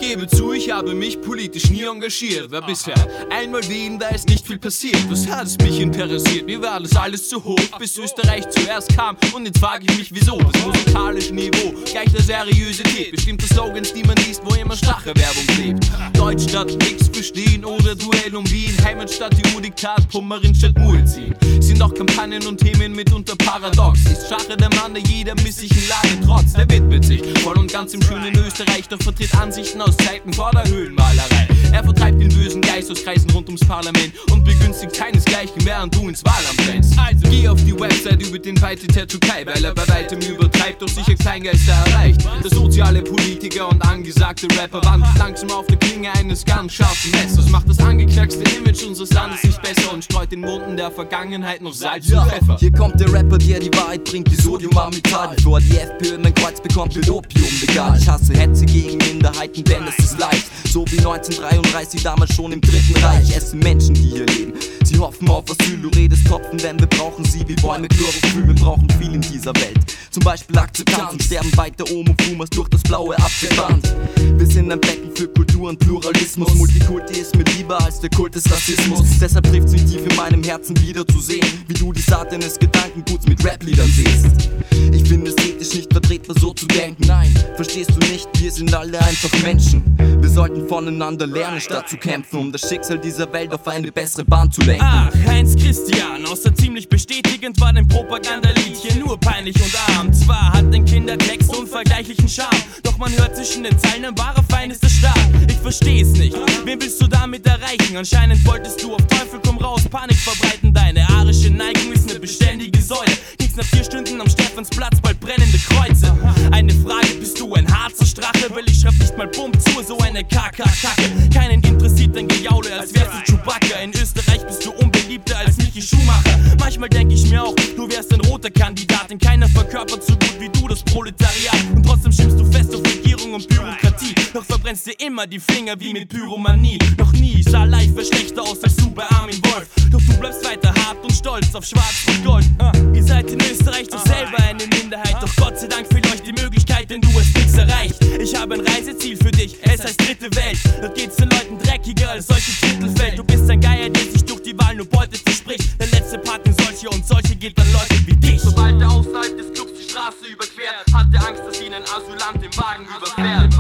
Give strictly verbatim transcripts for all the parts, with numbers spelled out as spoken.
gebe zu, ich habe mich politisch nie engagiert. War bisher einmal Wien, da ist nicht viel passiert. Was hat es mich interessiert? Mir war das alles zu hoch, bis Österreich zuerst kam. Und jetzt frage ich mich, wieso? Das musikalische Niveau gleich der Seriosität. Bestimmte Slogans, die man liest, wo immer Strache-Werbung klebt. Deutsch statt nix verstehen oder Duell um Wien. Heimat statt E U-Diktat, Pommerin statt Muezzin. Sind auch Kampagnen und Themen mitunter paradox. Ist Strache der Mann, der jeder misslichen Lage trotz. Der widmet sich voll und ganz im schönen Österreich, doch vertritt Ansichten aus Zeiten vor der Höhlenmalerei. Er vertreibt den bösen Geist aus Kreisen rund ums Parlament und begünstigt keinesgleichen, während du ins Wahlamt rennst. Also geh auf die Website über den Beitritt der Türkei, weil er bei weitem übertreibt, doch sicher Kleingeister erreicht. Der soziale Politiker und angesagte Rapper wandelt langsam auf der Klinge eines ganz scharfen Messers, macht das angeknackste Image unseres Landes nicht besser und streut den Wunden der Vergangenheit noch Salz und Pfeffer. Hier kommt der Rapper, der die Wahrheit bringt, wie Sodium Amital, bevor die FPÖ mein Kreuz bekommt, wird Opium legal. Ich hasse Hetze gegen Minderheiten, denn es ist leicht. So wie neunzehnhundertdreiunddreißig, damals schon im Dritten Reich. Es sind Menschen, die hier leben. Sie hoffen auf Asyl, du redest Tropfen, denn wir brauchen sie wie Bäume Chlorophyll. Wir brauchen viel in dieser Welt. Zum Beispiel Akzeptanz und sterben weiter Omo-Fumas durch das blaue Apfelband. Wir sind ein Becken für Kultur und Pluralismus. Multikulti ist mir lieber als der Kult des Rassismus. Deshalb trifft's mich tief in meinem Herzen wieder zu sehen, wie du die Saat deines Gedankenguts mit Rap-Liedern siehst. Ich finde es ethisch nicht vertretbar, so zu denken. Nein, verstehst du nicht, wir sind alle einfach Menschen. Wir sollten voneinander lernen, statt zu kämpfen, um das Schicksal dieser Welt auf eine bessere Bahn zu lenken. Ach, Heinz Christian, außer ziemlich bestätigend war dein Propagandalied hier nur peinlich und arm. Zwar hat ein Kindertext unvergleichlichen Charme, doch man hört zwischen den Zeilen, ein wahrer Feind ist der Staat. Ich versteh's nicht, wen willst du damit erreichen? Anscheinend wolltest du auf Teufel komm raus Panik verbreiten. Deine arische Neigung ist eine beständige Säule. Kriegst nach vier Stunden am Stephansplatz bald brennende Kreuze. Eine Frage, bist du ein Harzer Strache? Weil ich schreib nicht mal Bumm zu, so eine Kaka-Kacke. Keinen interessiert dein Gejaule, als wärst du Chewbacca. In Österreich bist du unbeliebter als Michi Schumacher. Manchmal denk ich mir auch, du wärst ein roter Kandidat, denn keiner verkörpert so gut wie du das Proletariat. Und trotzdem schimpfst du fest auf Regierung und Bürokratie, doch verbrennst dir immer die Finger wie mit Pyromanie. Noch nie sah live schlechter aus als du bei Armin Wolf, doch du bleibst weiter hart und stolz auf Schwarz und Gold. uh, Ihr seid in Österreich doch selber eine Minderheit, doch Gott sei Dank fehlt euch die Möglichkeit, denn du hast nichts erreicht. Ich habe ein Reiseziel für dich, es heißt dritte Welt. Dort geht's den Leuten dreckiger als solche Titelfeld. Du bist ein Geier, der sich durch die Wahl nur Beute verspricht. Der letzte Part in solche und solche gilt an Leute wie dich. Sobald er außerhalb des Clubs die Straße überquert, hat er Angst, dass ihn ein Asylant im Wagen überfährt.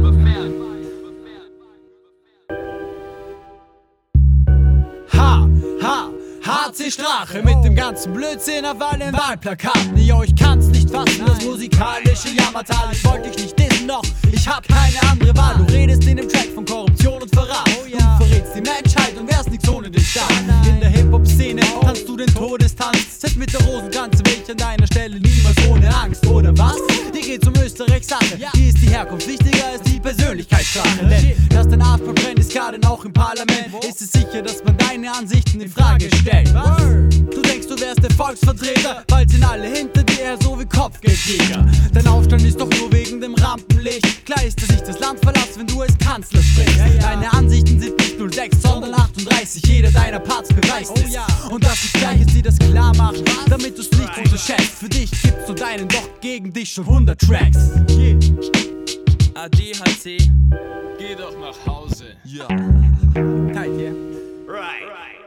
Ha, ha, H C Strache mit dem ganzen Blödsinn auf allen Wahlplakaten. Ja, ich kann's nicht fassen, das musikalische Jammertal. Ich wollte dich nicht dissen, doch ich hab keine andere Wahl. Du redest in dem Track von Korruption und Verrat. Du verrätst die Menschheit und wärst nichts ohne den Staat. In der Hip-Hop-Szene tanzt du den Todestanz. Sitzt mit der Rosenkranze, will ich an deiner Stelle niemals ohne Angst, oder was? Hier geht's um Österreichs Sache. Hier ist die Herkunft wichtiger als die Persönlichkeitsstrache. Denn dass dein After brennt, ist gerade auch im Parlament. Ist es sicher, dass man deine Ansichten in Frage stellt? Was? Du denkst, du wärst der Volksvertreter, bald sind alle hinter dir so wie Kopfgeldjäger. Dein Aufstand ist doch nur wegen dem Rampenlicht. Klar ist, dass ich das Land verlasse, wenn du als Kanzler sprichst. Ja, ja. Deine Ansichten sind nicht null sechs, sondern achtunddreißig. Jeder deiner Parts beweist es. Oh, ja. Und das ist gleich, dass sie das klar machen, damit du's nicht unterschätzt. Für dich gibt's nur deinen, doch gegen dich schon hundert Tracks. Yeah. A D H C, Geh doch nach Hause. Ja. Tight, yeah. right.